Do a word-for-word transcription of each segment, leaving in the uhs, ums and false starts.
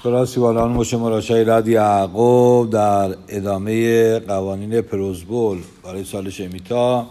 سپاسگزاران مشه مراشای رد یعقوب در ادامه قوانین پروزبول برای سال شمیتا.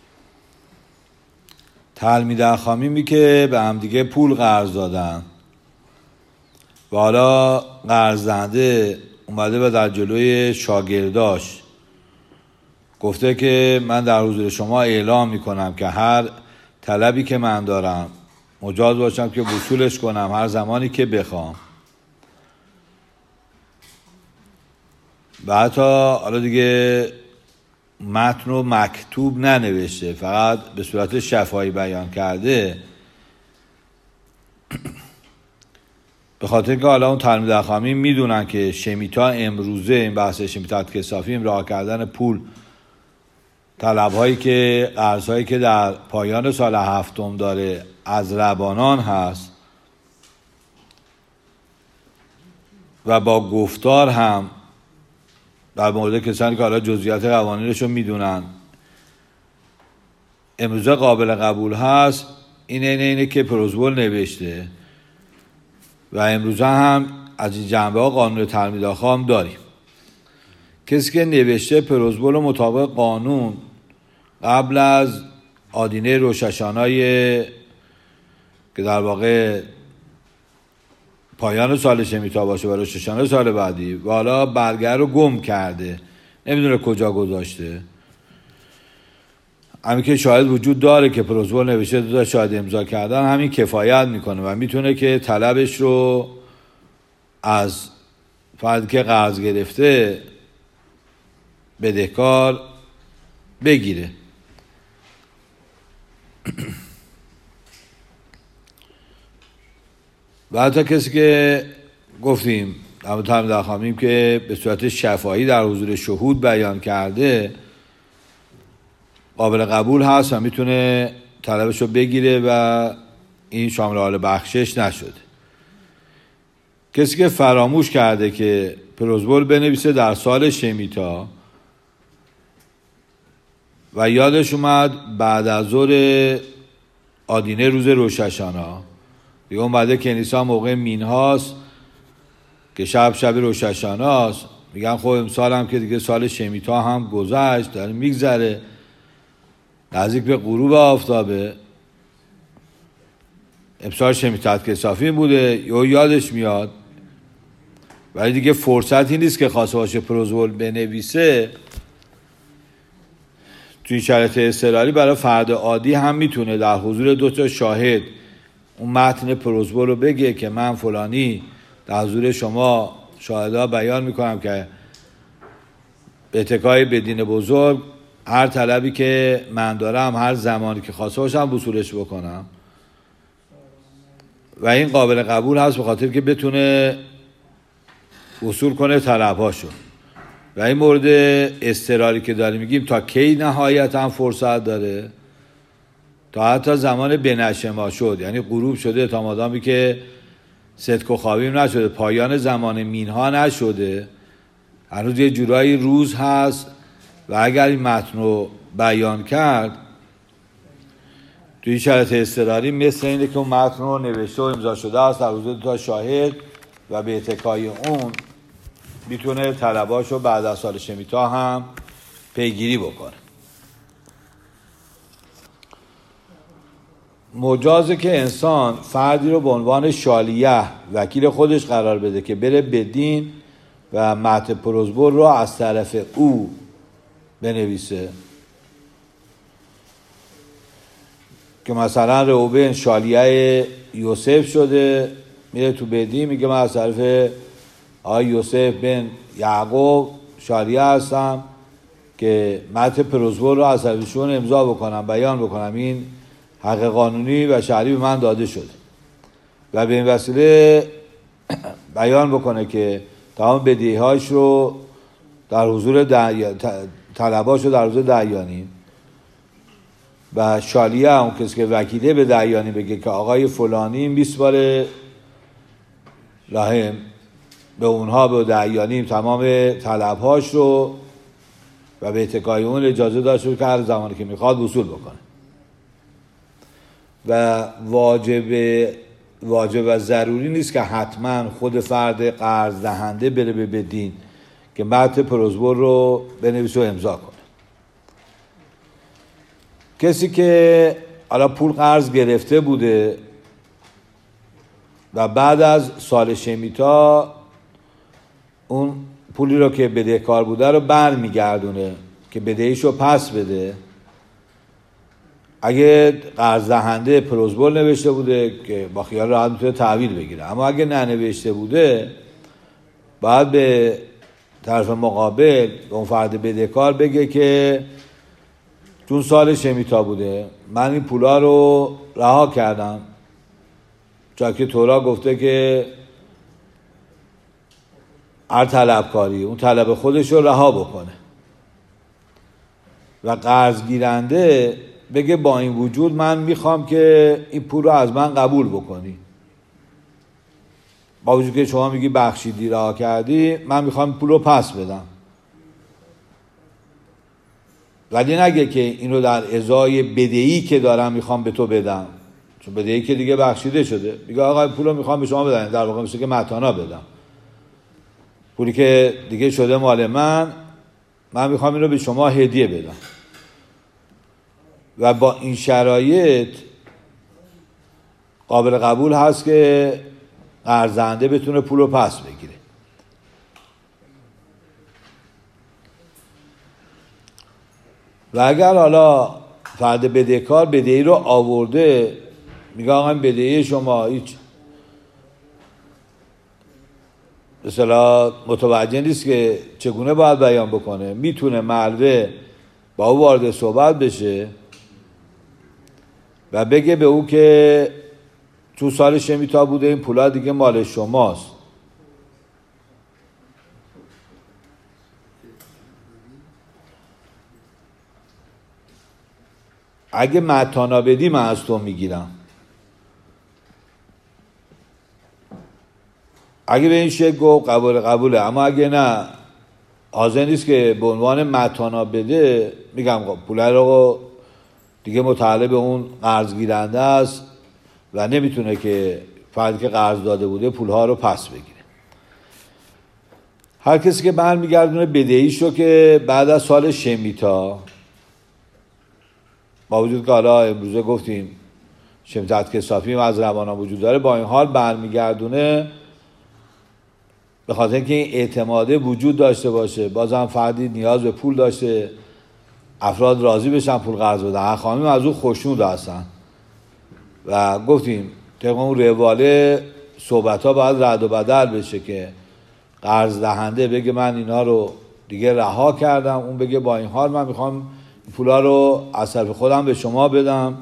تلمید اخامیمی که به همدیگه پول قرض دادن و حالا قرض دهنده اومده و در جلوی شاگرداش گفته که من در حضور شما اعلام میکنم که هر طلبی که من دارم مجاز باشم که وصولش کنم هر زمانی که بخوام. و حتی حالا دیگه متن و مکتوب ننوشته، فقط به صورت شفاهی بیان کرده، به خاطر که حالا اون تلمید اخامی میدونن که شمیتا امروزه، این بحث شمیتا کسافی، امراه کردن پول، طلبهایی که قرضهایی که در پایان سال هفتم داره از ربانان هست و با گفتار هم در مورد کسانی که حالا جزئیات قوانینش رو میدونن امروزه قابل قبول هست. این اینه اینه که پروزبول نوشته و امروزه هم از این جنبه ها قانون تلمید اخام داریم. کسی که نوشته پروزبول مطابق قانون قبل از آدینه روششانای که در واقع پایان سال شمیتا باشه و روششانای سال بعدی و حالا برگه رو گم کرده، نمیدونه کجا گذاشته، همین که شاهد وجود داره که پروزبول نوشته دو تا شاهد امضا کردن، همین کفایت میکنه و میتونه که طلبش رو از فردی که قرض گرفته بدهکار بگیره. و حتی کسی که گفتیم اما تلمید اخامیم که به صورت شفاهی در حضور شهود بیان کرده قابل قبول هست و میتونه طلبش رو بگیره و این شامل حال بخشش نشده. کسی که فراموش کرده که پروزبول بنویسه در سال شمیتا و یادش اومد بعد از ظهر آدینه روز روششانا، دیگه اون بعده کنیسا موقع مینهاست که شب شب روششاناست، میگن خب امسال هم که دیگه سال شمیتا هم گذشت، داره میگذره، نزدیک به غروب آفتابه، امسال شمیتا کسافی بوده، یا یادش میاد، ولی دیگه فرصتی نیست که خواسته باشه پروزبول بنویسه. توی شرایط اضطراری برای فرد عادی هم میتونه در حضور دو تا شاهد اون متن پروزبول رو بگه که من فلانی در حضور شما شاهدا بیان میکنم که به اتکای به دین بزرگ هر طلبی که من دارم هر زمانی که خواسته باشم وصولش بکنم و این قابل قبول هست به خاطر که بتونه وصول کنه طلبهاشو. و این مورد اضطراری که داریم میگیم تا کی نهایت هم فرصت داره؟ تا حتی زمان بنشما شد، یعنی غروب شده، تا مادامی که صدق و خوابیم نشده، پایان زمان مینها نشده، هنوز یه جورایی روز هست و اگر این متن رو بیان کرد توی شرایط اضطراری مثل اینه که اون متن رو نوشته و امضا شده است در حضور دو تا شاهد و به اتکای اون میتونه طلباشو بعد از سال شمیتا هم پیگیری بکنه. مجازه که انسان فردی رو به عنوان شالیه وکیل خودش قرار بده که بره بدین و متن پروزبول رو از طرف او بنویسه، که مثلا روبن شالیه یوسف شده، میره تو بدین میگه من از طرف آقای یوسف بن یعقوب شالیه هستم که متن پروزبول رو از طرفشون امضا بکنم، بیان بکنم، این حق قانونی و شرعی به من داده شده و به این وسیله بیان بکنه که تمام بدیهاش رو در حضور طلباش رو در حضور دعیانی و شالیه اون کسی که وکیله به دعیانی بگه که آقای فلانی میسپاره لهم به اونها به دعیانی تمام طلبهاش رو و به اتکای اون اجازه داشته که هر زمانی که میخواد وصول بکنه. و واجب واجب و ضروری نیست که حتما خود فرد قرض دهنده بره به بدین که متن پروزبول رو بنویسه و امضا کنه. کسی که حالا پول قرض گرفته بوده و بعد از سال شمیتا اون پولی رو که بدهکار بوده رو بر میگردونه که بدهیش رو پس بده، اگه قرض دهنده پروزبول نوشته بوده که با خیال راحت میتونه تحویل بگیره، اما اگه ننوشته بوده باید به طرف مقابل به اون فرد بدهکار بگه که چون سال شمیتا بوده من این پولا رو رها کردم، چون که تورا گفته که هر طلبکاری اون طلب خودش رو رها بکنه و قرض گیرنده بگه با این وجود من میخوام که این پول رو از من قبول بکنی، با وجود که شما میگی بخشیدی رها کردی، من میخوام پول رو پس بدم. ولی نگه که این رو در ازای بدهی که دارم میخوام به تو بدم، چون بدهی که دیگه بخشیده شده، میگه آقا پول رو میخوام به شما بدم، در واقع مثل که متانا بدم، پولی که دیگه شده مال من، من میخوام این رو به شما هدیه بدم. و با این شرایط قابل قبول هست که قرضنده بتونه پول رو پس بگیره. و اگر حالا فرد بدهکار بدهی رو آورده، میگه آقا این بدهی شما هیچ مثلا متوجه نیست که چگونه باید بیان بکنه، میتونه ملوه با او وارد صحبت بشه و بگه به او که تو سال شمیتا بوده این پولا دیگه مال شماست، اگه متانا بدی من از تو میگیرم. اگه به این شکل گفت قبول قبوله، اما اگه نه حاضر نیست که به عنوان متانا بده، میگم پول رو دیگه متعلق به اون قرض گیرنده است و نمیتونه که فردی که قرض داده بوده پولها رو پس بگیره. هر کسی که برمیگردونه بدهیشو که بعد از سال شمیتا، با وجود که حالا امروزه گفتیم شمیتت کسافی از روانان وجود داره، با این حال برمیگردونه به خاطر اینکه این اعتماده وجود داشته باشه، بازم فردی نیاز به پول داشته، افراد راضی بشن پول قرض بدن، حقامیم از اون خوشنود هستن و گفتیم طبق اون رواله صحبت ها باید رد و بدل بشه که قرض دهنده بگه من اینا رو دیگه رها کردم، اون بگه با این حال من میخوام پولا رو از طرف خودم به شما بدم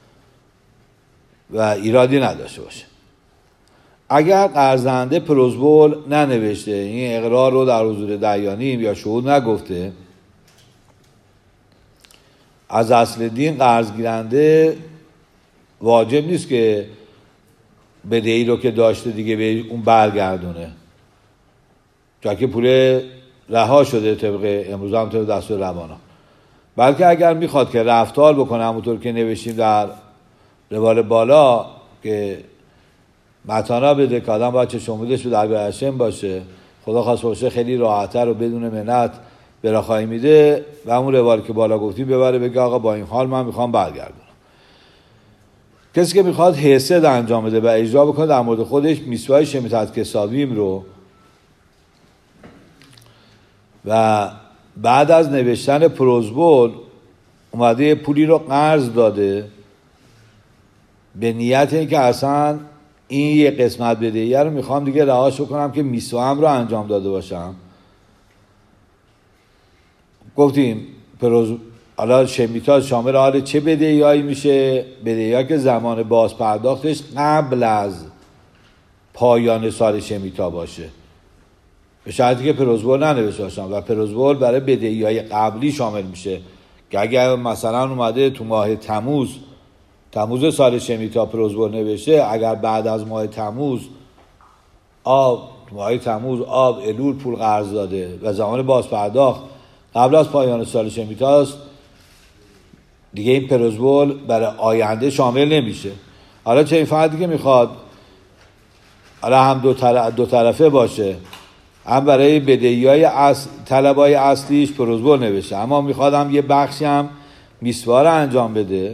و ایرادی نداشته باشه. اگر قرض دهنده پروزبول ننوشته، این اقرار رو در حضور دیانیم یا شهود نگفته، از اصل دین قرض گیرنده واجب نیست که بدهی رو که داشته دیگه به اون برگردونه، چون که پول رها شده طبق امروز هم طبق دستور روانان. بلکه اگر میخواد که رفتار بکنه همونطور که نوشتیم در روال بالا که متانا بده که آدم باید چشمودش رو در برشم باشه، خدا خواست باشه خیلی راحتر و بدون منت براخایی میده و همون روال که بالا گفتیم ببره بگه آقا با این حال من میخوام برگردونم. کسی که میخواد حسد انجام بده و اجرا بکنه در مورد خودش میسوای شمیتت کسابیم رو و بعد از نوشتن پروزبول اومده یه پولی رو قرض داده به نیت اینکه اصلا این یه قسمت بدهی رو میخوام دیگه رهاش کنم که میسوام رو انجام داده باشم. گفتیم پروز حالا شمیتا شامل حال چه بدهیایی میشه؟ بدهی‌ها که زمان باز پرداختش قبل از پایان سال شمیتا باشه، به شرطی که پروزبول ننوشته باشم و پروزبول برای بدهی‌های قبلی شامل میشه که اگر مثلا اومده تو ماه تموز تموز سال شمیتا پروزبول نوشته، اگر بعد از ماه تموز آب ماه تموز آب الول پول قرض داده و زمان باز پرداخت قبل از پایان سال شمیتاست، دیگه این پروزبول برای آینده شامل نمیشه. حالا چه این فردی که میخواد حالا هم دو, طرف دو طرفه باشه، هم برای بدهی‌های اصل طلبای اصلیش پروزبول نوشته، اما میخواد هم یه بخشی هم میسوا رو انجام بده.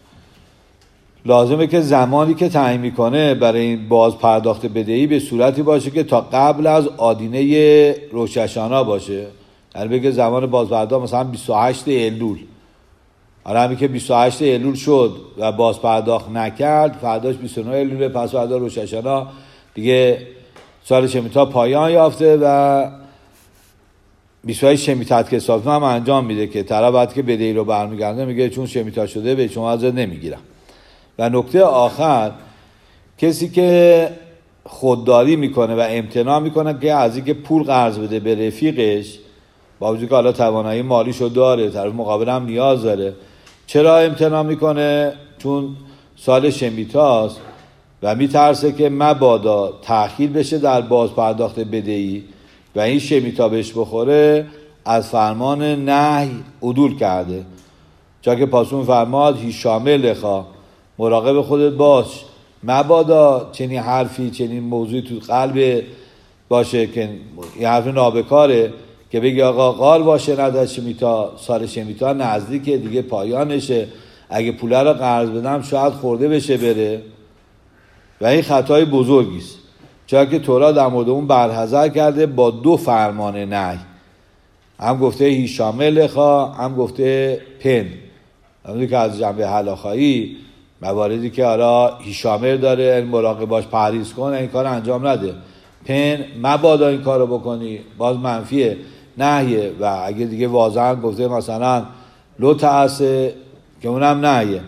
لازمه که زمانی که تعیین میکنه برای این باز پرداخت بدهی به صورتی باشه که تا قبل از آدینه روششانا باشه، یعنی بگه زمان باز پرداخت مثلا بیست و هشت الول. حالا همین که بیست و هشت الول شد و باز پرداخت نکرد، فرداش بیست و نه الول، پس فردا روششانا، دیگه سال شمیتا پایان یافته و بیست و هشت شمیتا که حساب هم انجام میده که طرف بعد که بدهی رو برمیگرده میگه چون شمیتا شده به شما ازت نمیگیرم. و نکته آخر، کسی که خودداری میکنه و امتناع میکنه که از اینکه پول قرض بده به رفیقش، با وجود که حالا توانایی مالیشو داره، طرف مقابل هم نیاز داره، چرا امتناع میکنه؟ چون سال شمیتاست و میترسه که مبادا تأخیر بشه در باز پرداخت بدهی و این شمیتا بهش بخوره، از فرمان نهی عدول کرده. چون که پاسون فرماد هیشامه لخا، مراقب خودت باش، مبادا چنین حرفی چنین موضوعی تو قلب باشه که این حرف نابکاره که بگی آقا قال باشه نداد شمیتا، سال شمیتا نزدیکه دیگه پایانشه، اگه پوله رو قرض بدم شاید خورده بشه بره. و این خطای بزرگیست، چون که تورات در مورد اون برحذر کرده با دو فرمان نهی، هم گفته هیشامه لخا، هم گفته پن. همونی که از جنبه هلاخایی مواردی که حالا هیشامر داره مراقب باش، پرهیز کن، این کار انجام نده. پن مبادا این کار رو بکنی، باز منفیه، نهیه. و اگه دیگه واضحا گفته مثلا لو تعسه که اونم نهیه.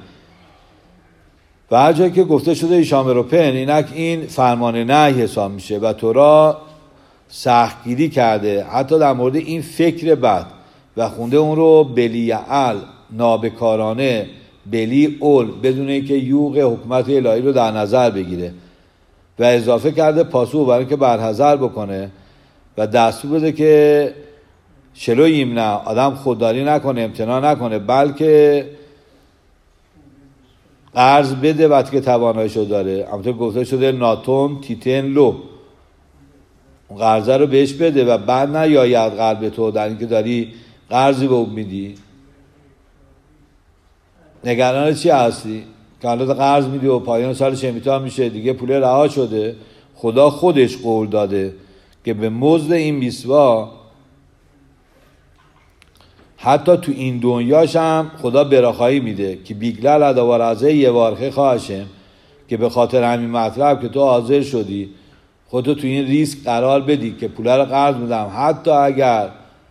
و هر جایی که گفته شده هیشامر و پن، اینک این فرمان نهی حساب میشه و تورا سختگیری کرده حتی در مورد این فکر بد و خونده اون رو بلیعل، نابکارانه، بلی اول، بدون اینکه یوغ حکمت الهی رو در نظر بگیره. و اضافه کرده پاسو برای که برحذر بکنه و دستور بده که شلو یمنه، آدم خودداری نکنه، امتناع نکنه، بلکه قرض بده وقتی که تواناییشو داره. همونطور گفته شده ناتون تیتن لو، اون قرضه رو بهش بده و بعد نیاید قلب تو در اینکه داری قرضی به اون میدی. نگران چی هستی؟ که حالا قرض میدی و پایان سال شمیتا میشه دیگه پول رها شده. خدا خودش قول داده که به مزد این میسوا حتی تو این دنیاش هم خدا براخایی میده که بیگلل ادوارزه یه وارخه خواهشم، که به خاطر همین مطلب که تو حاضر شدی خودتو تو این ریسک قرار بدی که پول رو قرض میدم، حتی اگر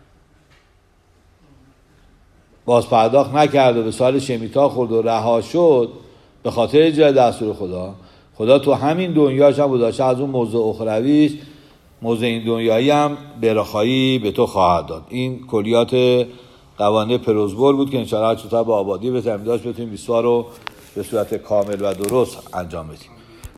باز پرداخت نکرد و به سال شمیتا خورد و رها شد به خاطر اجرای دستور خدا، خدا تو همین دنیاش هم بوداشه از اون موضوع اخرویش، موضوع این دنیایی هم براخایی به تو خواهد داد. این کلیات قوانین پروزبول بود که انشاءالله چطور با آبادی به تمیداش بتونیم بیسوار رو به صورت کامل و درست انجام بدیم.